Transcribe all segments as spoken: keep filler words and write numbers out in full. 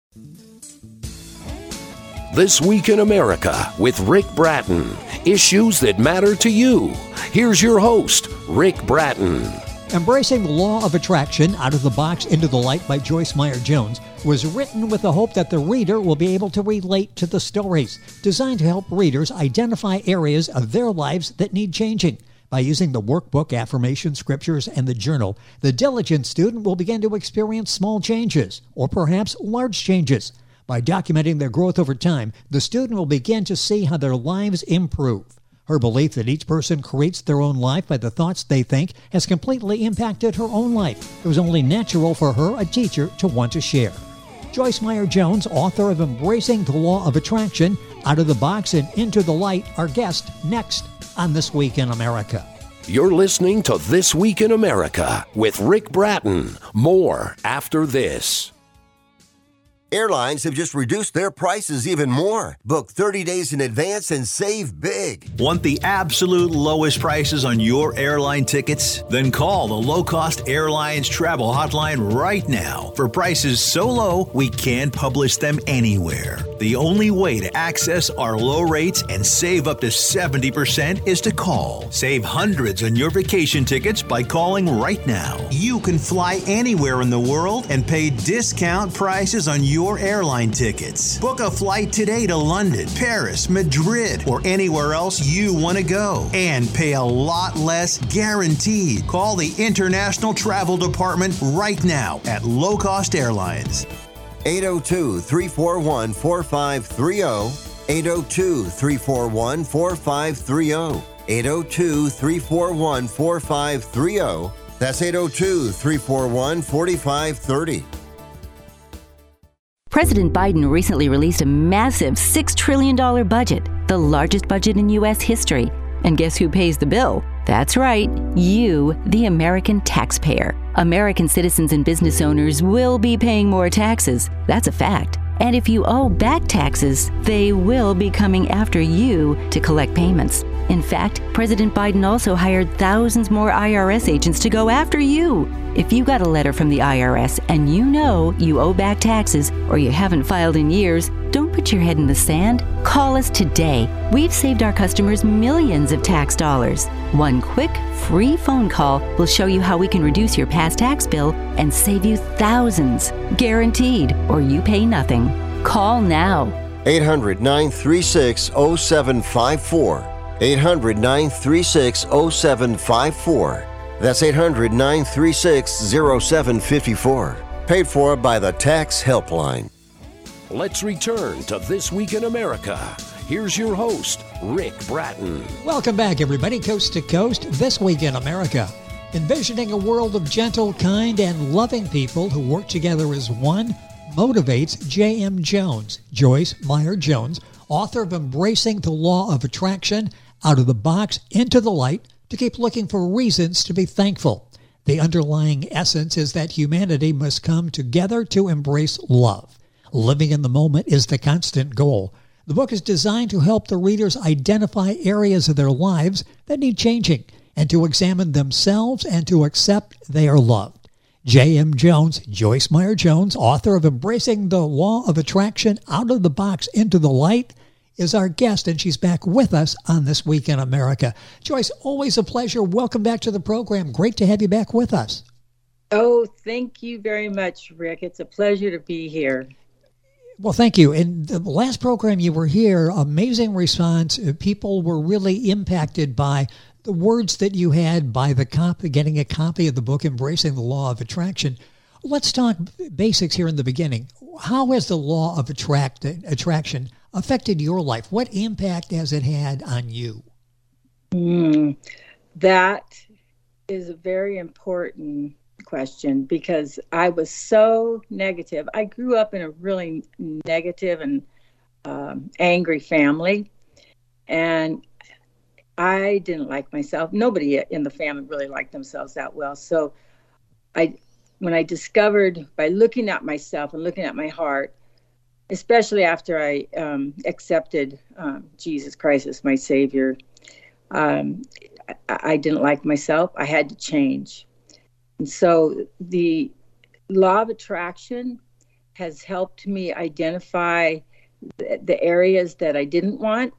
This Week in America with Rick Bratton. Issues that matter to you. Here's your host, Rick Bratton. Embracing the Law of Attraction, Out of the Box into the Light by Joyce Meyer Jones was written with the hope that the reader will be able to relate to the stories, designed to help readers identify areas of their lives that need changing. By using the workbook, affirmation, scriptures, and the journal, the diligent student will begin to experience small changes, or perhaps large changes. By documenting their growth over time, the student will begin to see how their lives improve. Her belief that each person creates their own life by the thoughts they think has completely impacted her own life. It was only natural for her, a teacher, to want to share. Joyce Meyer Jones, author of Embracing the Law of Attraction, Out of the Box and Into the Light, our guest next on This Week in America. You're listening to This Week in America with Rick Bratton. More after this. Airlines have just reduced their prices even more. Book thirty days in advance and save big. Want the absolute lowest prices on your airline tickets? Then call the Low Cost Airlines Travel Hotline right now for prices so low we can't publish them anywhere. The only way to access our low rates and save up to seventy percent is to call. Save hundreds on your vacation tickets by calling right now. You can fly anywhere in the world and pay discount prices on your Your airline tickets. Book a flight today to London, Paris, Madrid, or anywhere else you want to go and pay a lot less guaranteed. Call the International Travel Department right now at Low Cost Airlines. eight oh two, three four one, four five three oh, eight oh two, three four one, four five three oh, eight oh two, three four one, four five three oh. That's eight oh two, three four one, four five three oh. President Biden recently released a massive six trillion dollars budget, the largest budget in U S history. And guess who pays the bill? That's right, you, the American taxpayer. American citizens and business owners will be paying more taxes. That's a fact. And if you owe back taxes, they will be coming after you to collect payments. In fact, President Biden also hired thousands more I R S agents to go after you. If you got a letter from the I R S and you know you owe back taxes or you haven't filed in years, don't put your head in the sand. Call us today. We've saved our customers millions of tax dollars. One quick, free phone call will show you how we can reduce your past tax bill and save you thousands. Guaranteed, or you pay nothing. Call now. eight hundred, nine three six, oh seven five four. eight hundred, nine three six, oh seven five four. That's eight hundred, nine three six, oh seven five four. Paid for by the Tax Helpline. Let's return to This Week in America. Here's your host, Rick Bratton. Welcome back, everybody, coast to coast, This Week in America. Envisioning a world of gentle, kind, and loving people who work together as one motivates J M. Jones, Joyce Meyer Jones, author of Embracing the Law of Attraction, Out of the Box, Into the Light, to keep looking for reasons to be thankful. The underlying essence is that humanity must come together to embrace love. Living in the moment is the constant goal. The book is designed to help the readers identify areas of their lives that need changing and to examine themselves and to accept they are loved. J M. Jones, Joyce Meyer Jones, author of Embracing the Law of Attraction, Out of the Box, Into the Light, is our guest, and she's back with us on This Week in America. Joyce, always a pleasure. Welcome back to the program. Great to have you back with us. Oh, thank you very much, Rick. It's a pleasure to be here. Well, thank you. In the last program you were here, amazing response. People were really impacted by the words that you had, by the copy, getting a copy of the book, Embracing the Law of Attraction. Let's talk basics here in the beginning. How has the law of attract, attraction affected your life? What impact has it had on you? Mm, that is a very important question because I was so negative. I grew up in a really negative and um, angry family, and I didn't like myself. Nobody in the family really liked themselves that well. So I, when I discovered by looking at myself and looking at my heart, especially after I um, accepted um, Jesus Christ as my Savior, um, I, I didn't like myself. I had to change. And so the law of attraction has helped me identify the, the areas that I didn't want,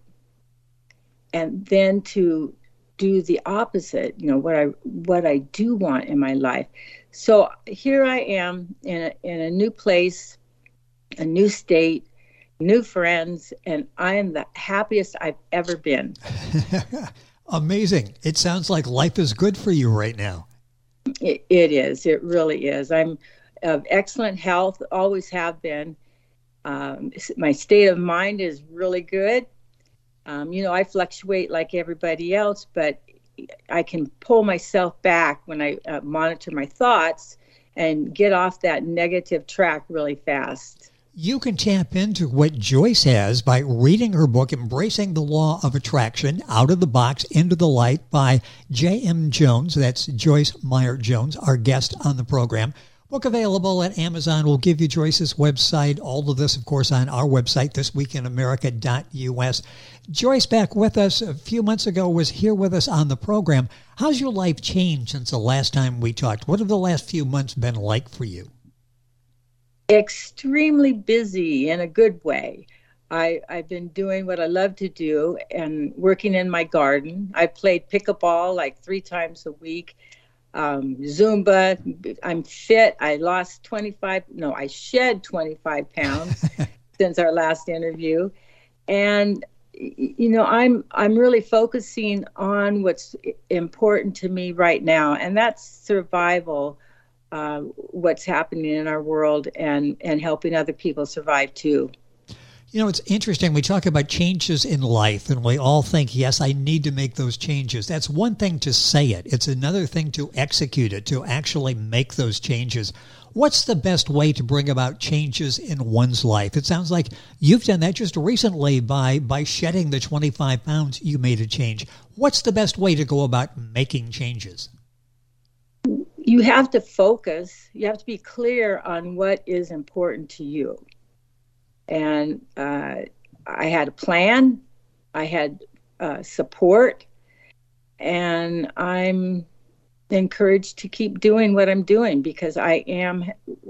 and then to do the opposite, you know, what I what I do want in my life. So here I am in a, in a new place, a new state, new friends, and I am the happiest I've ever been. Amazing. It sounds like life is good for you right now. It, it is. It really is. I'm of excellent health, always have been. Um, my state of mind is really good. Um, you know, I fluctuate like everybody else, but I can pull myself back when I uh, monitor my thoughts and get off that negative track really fast. You can tap into what Joyce has by reading her book, Embracing the Law of Attraction, Out of the Box, Into the Light by J M. Jones. That's Joyce Meyer Jones, our guest on the program. Book available at Amazon. We'll give you Joyce's website. All of this, of course, on our website, this week in america dot u s. Joyce, back with us a few months ago, was here with us on the program. How's your life changed since the last time we talked? What have the last few months been like for you? Extremely busy in a good way. I, I've been doing what I love to do and working in my garden. I played pickleball like three times a week. Um, Zumba. I'm fit. I lost twenty-five. No, I shed twenty-five pounds since our last interview. And, you know, I'm, I'm really focusing on what's important to me right now. And that's survival, uh, what's happening in our world, and, and helping other people survive too. You know, it's interesting. We talk about changes in life, and we all think, yes, I need to make those changes. That's one thing to say it. It's another thing to execute it, to actually make those changes. What's the best way to bring about changes in one's life? It sounds like you've done that just recently by, by shedding the twenty-five pounds. You made a change. What's the best way to go about making changes? You have to focus. You have to be clear on what is important to you. And uh, I had a plan, I had uh, support, and I'm encouraged to keep doing what I'm doing because I am,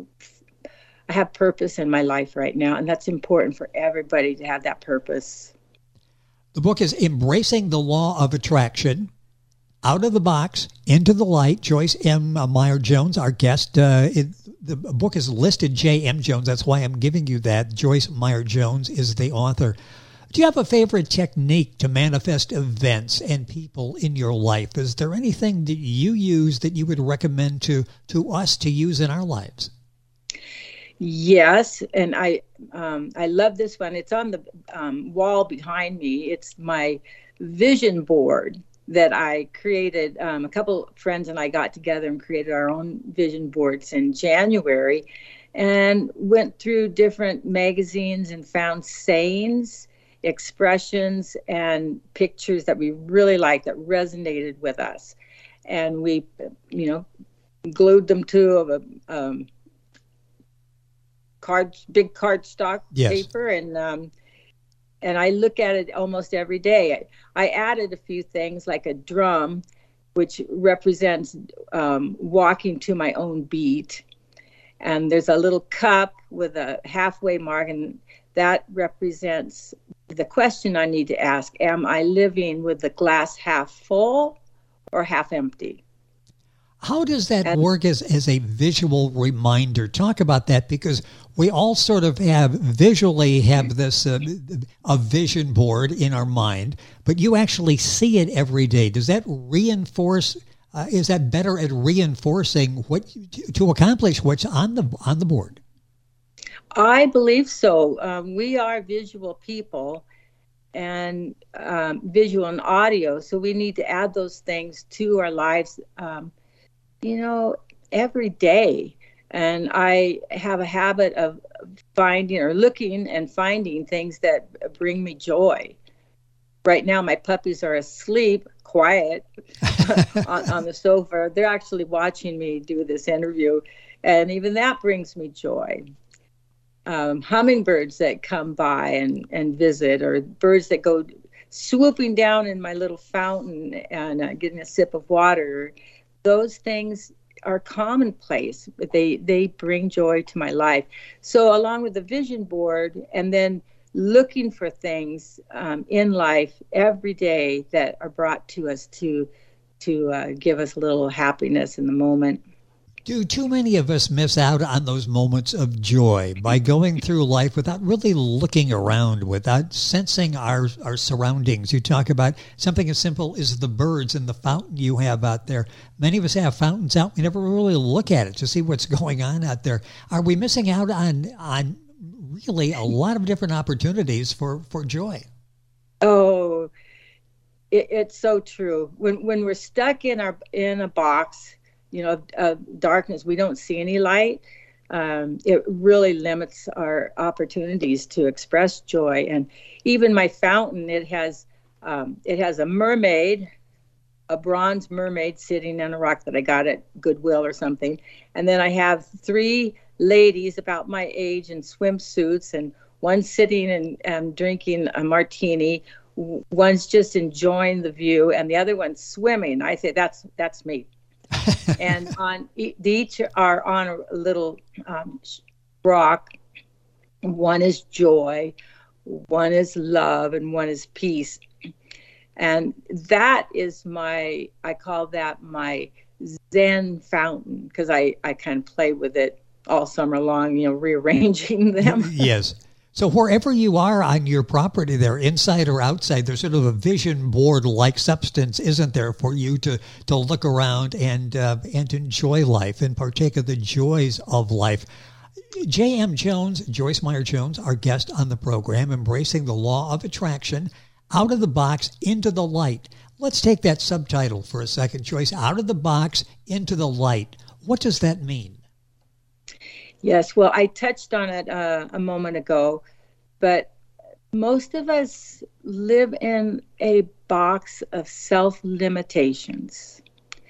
I have purpose in my life right now, and that's important for everybody to have that purpose. The book is Embracing the Law of Attraction, Out of the Box, Into the Light. Joyce M. Meyer Jones, our guest. Uh, it, the book is listed J M. Jones. That's why I'm giving you that. Joyce Meyer Jones is the author. Do you have a favorite technique to manifest events and people in your life? Is there anything that you use that you would recommend to, to us to use in our lives? Yes, and I um, I love this one. It's on the um, wall behind me. It's my vision board that I created. Um, a couple friends and I got together and created our own vision boards in January, and went through different magazines and found sayings, expressions, and pictures that we really liked that resonated with us. And we, you know, glued them to a um, card, big cardstock yes. paper, and um, and I look at it almost every day. I, I added a few things like a drum, which represents um, walking to my own beat. And there's a little cup with a halfway mark, and that represents the question I need to ask. Am I living with the glass half full or half empty? How does that and, work as, as a visual reminder? Talk about that, because we all sort of have visually have this uh, a vision board in our mind, but you actually see it every day. Does that reinforce? Uh, is that better at reinforcing what you, to accomplish what's on the on the board? I believe so. Um, we are visual people, and um, visual and audio, so we need to add those things to our lives. Um, you know, every day. And I have a habit of finding or looking and finding things that bring me joy. Right now, my puppies are asleep, quiet, on, on the sofa. They're actually watching me do this interview. And even that brings me joy. Um, hummingbirds that come by and, and visit, or birds that go swooping down in my little fountain and uh, getting a sip of water. Those things are commonplace, but they, they bring joy to my life. So along with the vision board and then looking for things um, in life every day that are brought to us to to uh, give us a little happiness in the moment. Do too many of us miss out on those moments of joy by going through life without really looking around, without sensing our, our surroundings? You talk about something as simple as the birds and the fountain you have out there. Many of us have fountains out. We never really look at it to see what's going on out there. Are we missing out on on really a lot of different opportunities for, for joy? Oh, it, it's so true. When when we're stuck in our in a box, you know, uh, darkness, we don't see any light. Um, it really limits our opportunities to express joy. And even my fountain, it has um, it has a mermaid, a bronze mermaid sitting on a rock that I got at Goodwill or something. And then I have three ladies about my age in swimsuits, and one sitting and um, drinking a martini. One's just enjoying the view, and the other one's swimming. I say, that's that's me. And on each are on a little um, rock. One is joy, one is love, and one is peace. And that is my, I call that my Zen fountain, because I, I kind of play with it all summer long, you know, rearranging them. Yes. So wherever you are on your property there, inside or outside, there's sort of a vision board-like substance, isn't there, for you to, to look around and uh, and enjoy life and partake of the joys of life. J M. Jones, Joyce Meyer Jones, our guest on the program, embracing the law of attraction, out of the box, into the light. Let's take that subtitle for a second, Joyce. Out of the box, into the light. What does that mean? Yes, well, I touched on it uh, a moment ago, but most of us live in a box of self-limitations.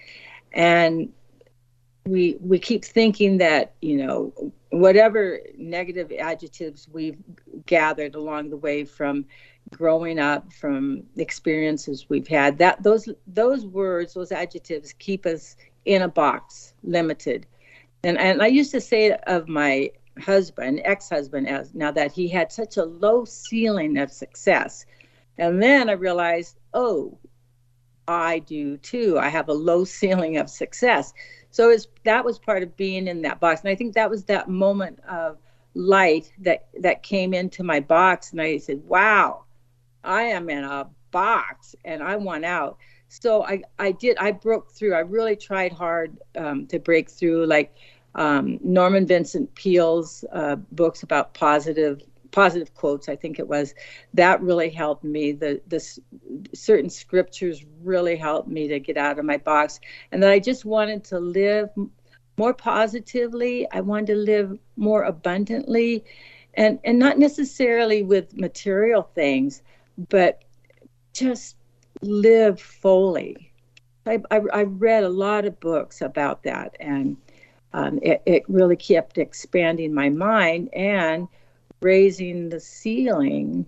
And we we keep thinking that, you know, whatever negative adjectives we've gathered along the way from growing up, from experiences we've had, that those those words, those adjectives keep us in a box, limited. And and I used to say of my husband, ex-husband, as now that he had such a low ceiling of success. And then I realized, oh, I do too. I have a low ceiling of success. So it's, that was part of being in that box. And I think that was that moment of light that, that came into my box. And I said, wow, I am in a box and I want out. So I, I did, I broke through. I really tried hard um, to break through, like um, Norman Vincent Peale's uh, books about positive positive quotes, I think it was. That really helped me. The, the certain scriptures really helped me to get out of my box. And that I just wanted to live more positively. I wanted to live more abundantly, and, and not necessarily with material things, but just live fully. I, I, I read a lot of books about that, and um, it, it really kept expanding my mind and raising the ceiling.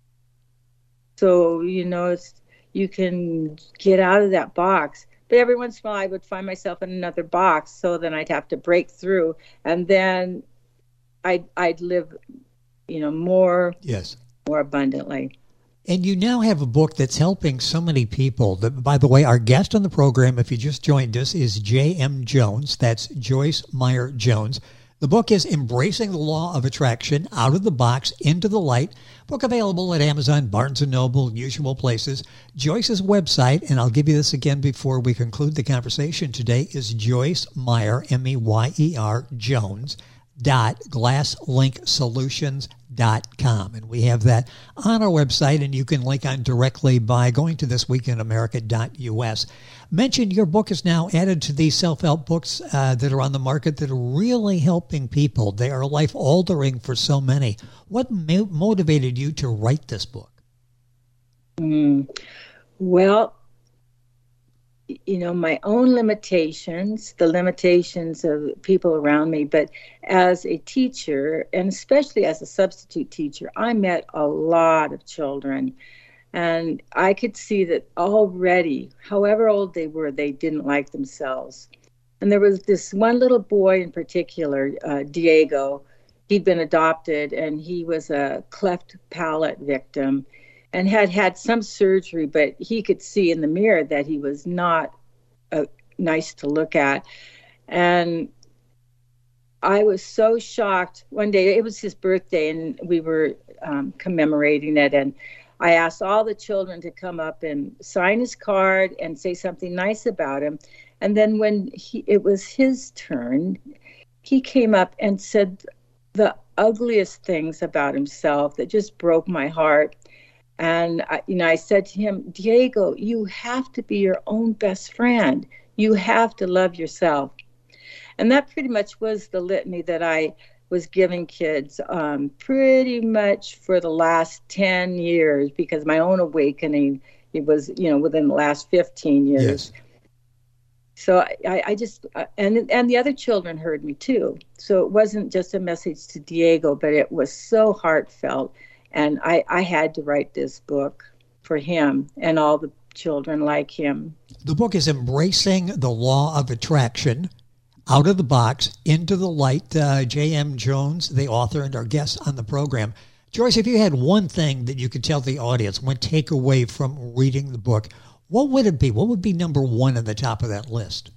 So, you know, it's, you can get out of that box. But every once in a while I would find myself in another box, so then I'd have to break through, and then I'd, I'd live, you know, more, yes, more abundantly. And you now have a book that's helping so many people. That, by the way, our guest on the program, if you just joined us, is J M. Jones. That's Joyce Meyer Jones. The book is Embracing the Law of Attraction, Out of the Box, Into the Light. Book available at Amazon, Barnes and Noble, usual places. Joyce's website, and I'll give you this again before we conclude the conversation today, is Joyce Meyer, M E Y E R, Jones, dot glasslink solutions dot com. And we have that on our website, and you can link on directly by going to this week in america dot u s. Mention your book is now added to these self-help books uh, that are on the market that are really helping people. They are life-altering for so many. What mo- motivated you to write this book? Mm, well, you know, my own limitations, the limitations of people around me, but as a teacher, and especially as a substitute teacher, I met a lot of children, and I could see that already, however old they were, they didn't like themselves. And there was this one little boy in particular, uh, Diego. He'd been adopted, and he was a cleft palate victim and had had some surgery, but he could see in the mirror that he was not uh, nice to look at. And I was so shocked. One day, it was his birthday, and we were um, commemorating it, and I asked all the children to come up and sign his card and say something nice about him. And then when he, it was his turn, he came up and said the ugliest things about himself that just broke my heart. And I, you know, I said to him, Diego, you have to be your own best friend. You have to love yourself. And that pretty much was the litany that I was giving kids um, pretty much for the last ten years, because my own awakening, it was, you know, within the last fifteen years. Yes. So I, I just, uh, and and the other children heard me too. So it wasn't just a message to Diego, but it was so heartfelt. And I, I had to write this book for him and all the children like him. The book is Embracing the Law of Attraction, Out of the Box, Into the Light. Uh, J M. Jones, the author and our guest on the program. Joyce, if you had one thing that you could tell the audience, one takeaway from reading the book, what would it be? What would be number one at the top of that list?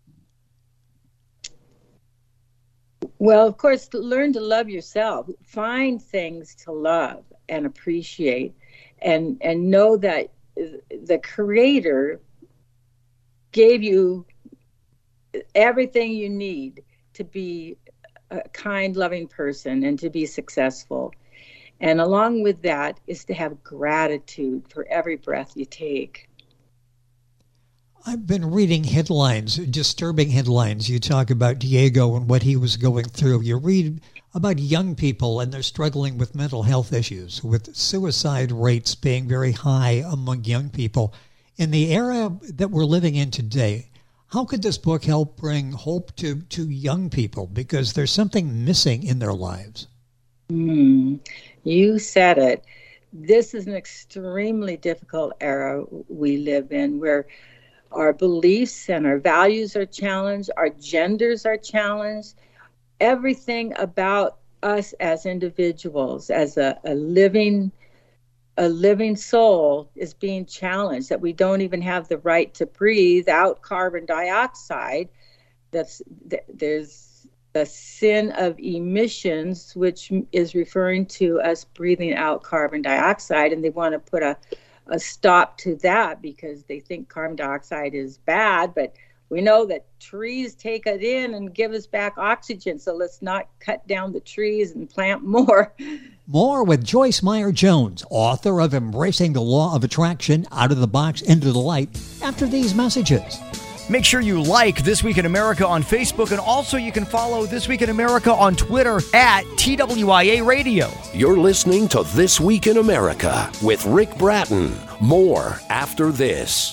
Well, of course, learn to love yourself. Find things to love and appreciate, and and know that the Creator gave you everything you need to be a kind, loving person and to be successful. And along with that is to have gratitude for every breath you take. I've been reading headlines, disturbing headlines. You talk about Diego and what he was going through. You read about young people and they're struggling with mental health issues, with suicide rates being very high among young people. In the era that we're living in today, how could this book help bring hope to, to young people? Because there's something missing in their lives. Mm, you said it. This is an extremely difficult era we live in, where our beliefs and our values are challenged, our genders are challenged. Everything about us as individuals, as a, a living a living soul, is being challenged, that we don't even have the right to breathe out carbon dioxide. That's th- there's the sin of emissions, which is referring to us breathing out carbon dioxide, and they want to put a a stop to that because they think carbon dioxide is bad, but we know that trees take it in and give us back oxygen. So let's not cut down the trees and plant more. More with Joyce Meyer Jones, author of Embracing the Law of Attraction, Out of the Box, Into the Light, after these messages. Make sure you like This Week in America on Facebook, and also you can follow This Week in America on Twitter at T W I A Radio. You're listening to This Week in America with Rick Bratton. More after this.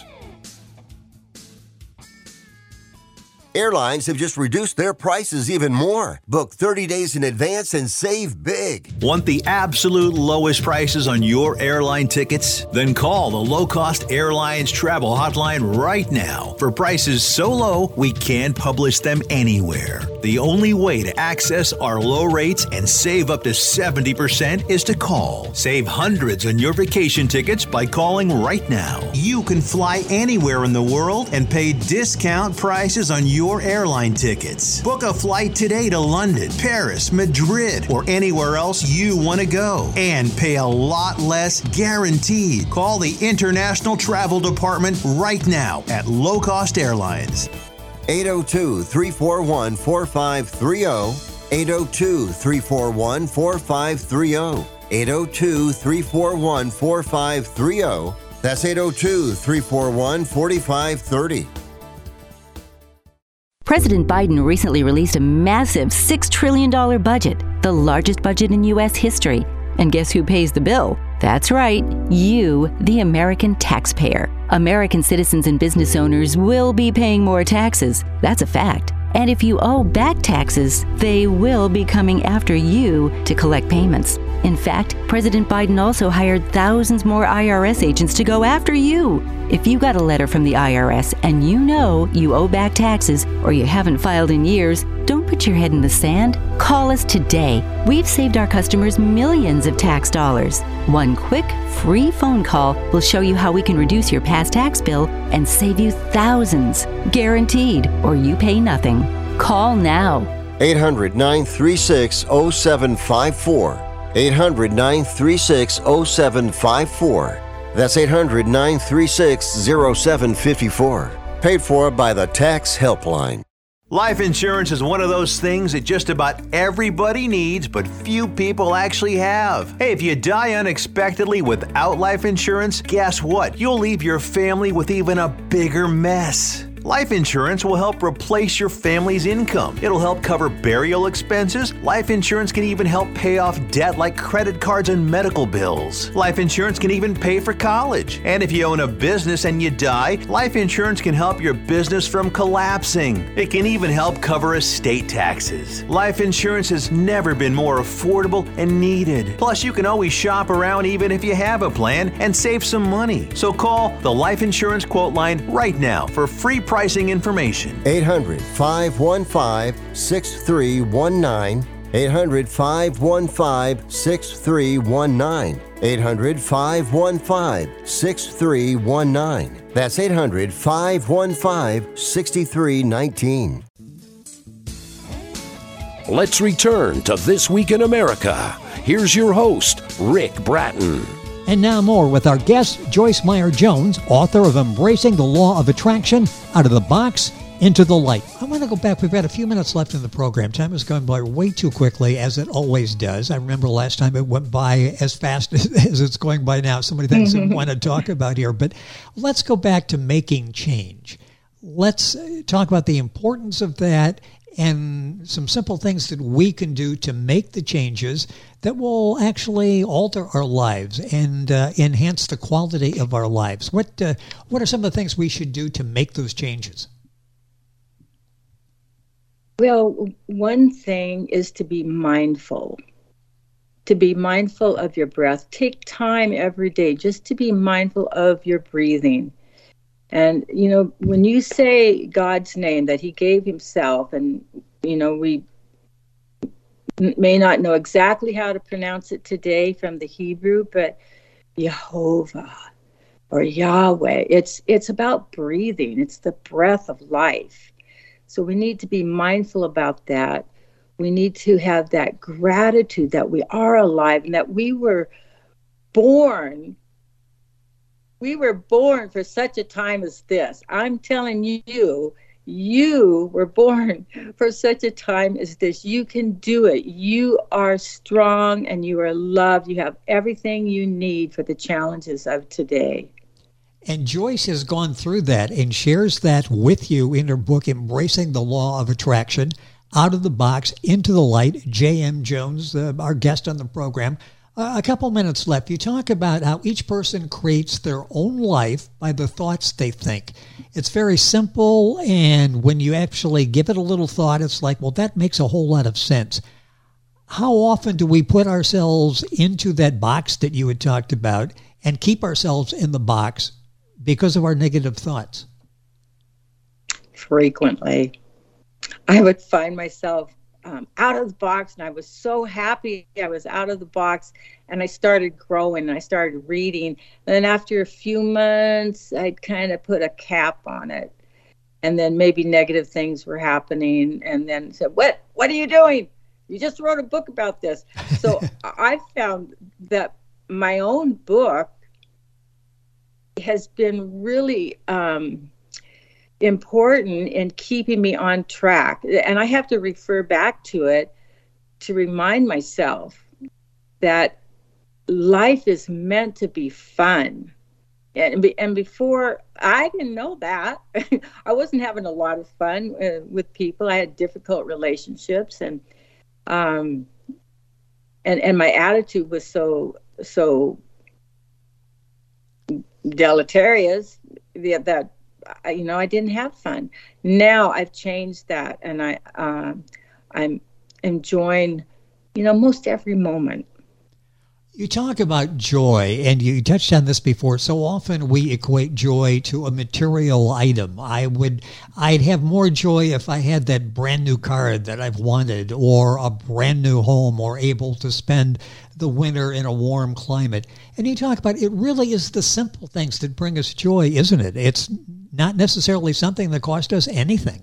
Airlines have just reduced their prices even more. Book thirty days in advance and save big. Want the absolute lowest prices on your airline tickets? Then call the Low Cost Airlines Travel Hotline right now for prices so low we can't publish them anywhere. The only way to access our low rates and save up to seventy percent is to call. Save hundreds on your vacation tickets by calling right now. You can fly anywhere in the world and pay discount prices on your Your airline tickets. Book a flight today to London, Paris, Madrid, or anywhere else you want to go and pay a lot less guaranteed. Call the International Travel Department right now at Low Cost Airlines. eight oh two, three four one, four five three oh, eight oh two, three four one, four five three oh, eight oh two, three four one, four five three oh. That's eight oh two, three four one, four five three oh. President Biden recently released a massive six trillion dollars budget, the largest budget in U S history. And guess who pays the bill? That's right, you, the American taxpayer. American citizens and business owners will be paying more taxes. That's a fact. And if you owe back taxes, they will be coming after you to collect payments. In fact, President Biden also hired thousands more I R S agents to go after you. If you got a letter from the I R S and you know you owe back taxes or you haven't filed in years, don't put your head in the sand. Call us today. We've saved our customers millions of tax dollars. One quick, free phone call will show you how we can reduce your past tax bill and save you thousands. Guaranteed, or you pay nothing. Call now. eight hundred, nine three six, oh seven five four. eight hundred, nine three six, oh seven five four. That's eight hundred, nine three six, oh seven five four. Paid for by the Tax Helpline. Life insurance is one of those things that just about everybody needs, but few people actually have. Hey, if you die unexpectedly without life insurance, guess what? You'll leave your family with even a bigger mess. Life insurance will help replace your family's income. It'll help cover burial expenses. Life insurance can even help pay off debt like credit cards and medical bills. Life insurance can even pay for college. And if you own a business and you die, life insurance can help your business from collapsing. It can even help cover estate taxes. Life insurance has never been more affordable and needed. Plus, you can always shop around even if you have a plan and save some money. So call the Life Insurance Quote Line right now for free pricing information. eight hundred, five one five, six three one nine. eight hundred, five one five, six three one nine. eight hundred, five one five, six three one nine. That's eight hundred, five one five, six three one nine. Let's return to This Week in America. Here's your host, Rick Bratton. And now more with our guest, Joyce Meyer-Jones, author of Embracing the Law of Attraction, Out of the Box, Into the Light. I want to go back. We've got a few minutes left in the program. Time is going by way too quickly, as it always does. I remember last time it went by as fast as, as it's going by now. So many things I want to talk about here. But let's go back to making change. Let's talk about the importance of that and some simple things that we can do to make the changes that will actually alter our lives and uh, enhance the quality of our lives. What uh, what are some of the things we should do to make those changes? Well, one thing is to be mindful. To be mindful of your breath. Take time every day just to be mindful of your breathing. And, you know, when you say God's name that he gave himself, and, you know, we may not know exactly how to pronounce it today from the Hebrew, but Jehovah or Yahweh, it's it's about breathing. It's the breath of life. So we need to be mindful about that. We need to have that gratitude that we are alive and that we were born We were born for such a time as this. I'm telling you, you were born for such a time as this. You can do it. You are strong and you are loved. You have everything you need for the challenges of today. And Joyce has gone through that and shares that with you in her book, Embracing the Law of Attraction, Out of the Box, Into the Light. J M. Jones, uh, our guest on the program. Uh, a couple minutes left. You talk about how each person creates their own life by the thoughts they think. It's very simple, and when you actually give it a little thought, it's like, well, that makes a whole lot of sense. How often do we put ourselves into that box that you had talked about and keep ourselves in the box because of our negative thoughts? Frequently. I would find myself Um, out of the box, and I was so happy I was out of the box, and I started growing, and I started reading. And then after a few months, I'd kind of put a cap on it, and then maybe negative things were happening, and then said, what, what are you doing? You just wrote a book about this. So I found that my own book has been really um, important in keeping me on track. And I have to refer back to it to remind myself that life is meant to be fun. And, be, and before, I didn't know that. I wasn't having a lot of fun uh, with people. I had difficult relationships, and um, and and my attitude was so so deleterious that, that you know, I didn't have fun. Now I've changed that, and I uh, I'm enjoying, you know, most every moment. You talk about joy, and you touched on this before. So often we equate joy to a material item. I would, I'd have more joy if I had that brand new car that I've wanted, or a brand new home, or able to spend the winter in a warm climate. And you talk about it really is the simple things that bring us joy, isn't it? It's not necessarily something that cost us anything.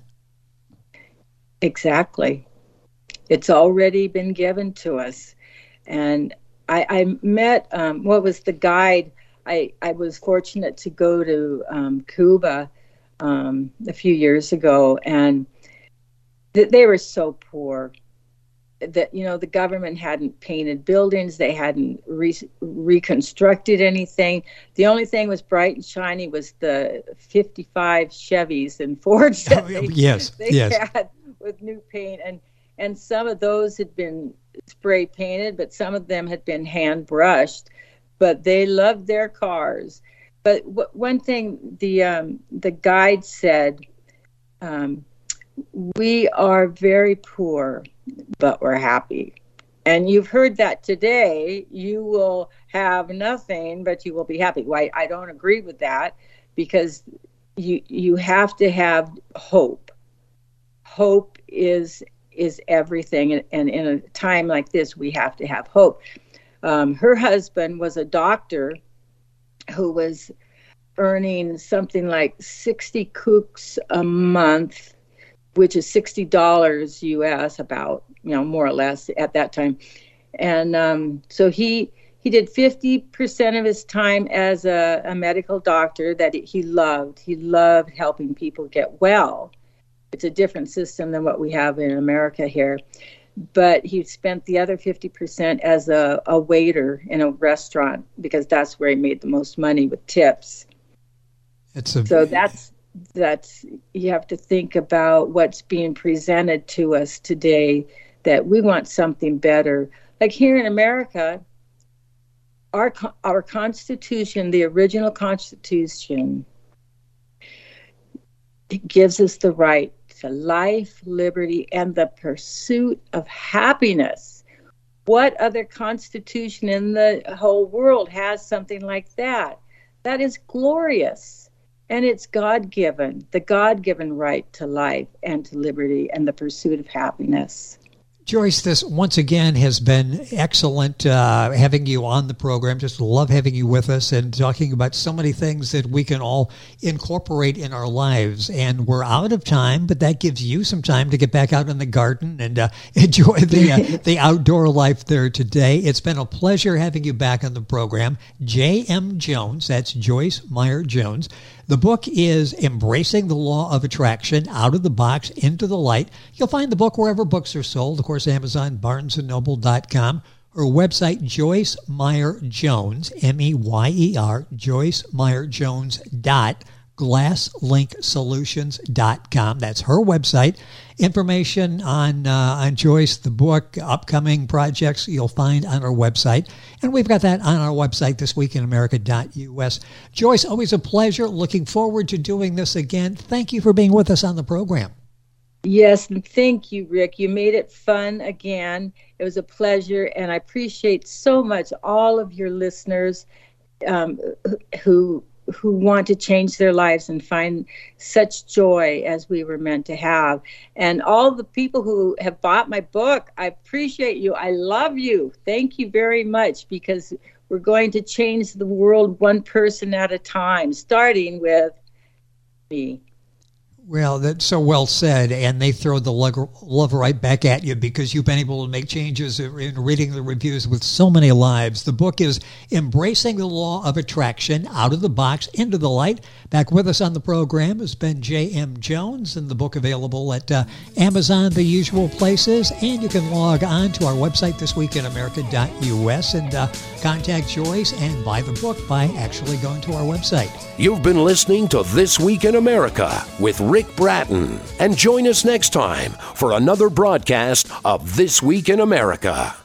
Exactly. It's already been given to us. And I, I met, um, what was the guide? I, I was fortunate to go to um, Cuba um, a few years ago, and th- they were so poor that, you know, the government hadn't painted buildings. They hadn't re- reconstructed anything. The only thing was bright and shiny was the fifty-five Chevys and Fords that they, yes, they yes. had with new paint. And And some of those had been spray painted, but some of them had been hand brushed. But they loved their cars. But w- one thing the um, the guide said, um, we are very poor, but we're happy. And you've heard that today. You will have nothing, but you will be happy. Well, I, I don't agree with that, because you you have to have hope. Hope is is everything. And, and in a time like this, we have to have hope. Um, her husband was a doctor who was earning something like sixty kooks a month, which is sixty dollars U S, about, you know, more or less at that time. And um, so he he did fifty percent of his time as a, a medical doctor that he loved. He loved helping people get well. It's a different system than what we have in America here. But he spent the other fifty percent as a, a waiter in a restaurant, because that's where he made the most money with tips. It's a, so that's, that's, you have to think about what's being presented to us today, that we want something better. Like here in America, our our Constitution, the original Constitution, it gives us the right to life, liberty, and the pursuit of happiness. What other constitution in the whole world has something like that? That is glorious. And it's God-given, the God-given right to life and to liberty and the pursuit of happiness. Joyce, this once again has been excellent uh, having you on the program. Just love having you with us and talking about so many things that we can all incorporate in our lives. And we're out of time, but that gives you some time to get back out in the garden and uh, enjoy the uh, the outdoor life there today. It's been a pleasure having you back on the program. J M. Jones, that's Joyce Meyer Jones. The book is Embracing the Law of Attraction, Out of the Box, Into the Light. You'll find the book wherever books are sold. Of course, Amazon, barnes and noble dot com. Her website, Joyce Meyer Jones, M E Y E R, Joyce Meyer Jones dot glass link solutions dot com. That's her website. Information on uh, on Joyce, the book, upcoming projects you'll find on our website. And we've got that on our website, this week in america dot U S. Joyce, always a pleasure. Looking forward to doing this again. Thank you for being with us on the program. Yes, and thank you, Rick. You made it fun again. It was a pleasure, and I appreciate so much all of your listeners um, who who want to change their lives and find such joy as we were meant to have. And all the people who have bought my book, I appreciate you. I love you. Thank you very much, because we're going to change the world one person at a time, starting with me. Well, that's so well said, and they throw the love right back at you, because you've been able to make changes in reading the reviews with so many lives. The book is Embracing the Law of Attraction, Out of the Box, Into the Light. Back with us on the program has been J M. Jones, and the book available at uh, Amazon, the usual places, and you can log on to our website, this week in america dot U S, and uh, contact Joyce and buy the book by actually going to our website. You've been listening to This Week in America with Rick Bratton. And join us next time for another broadcast of This Week in America.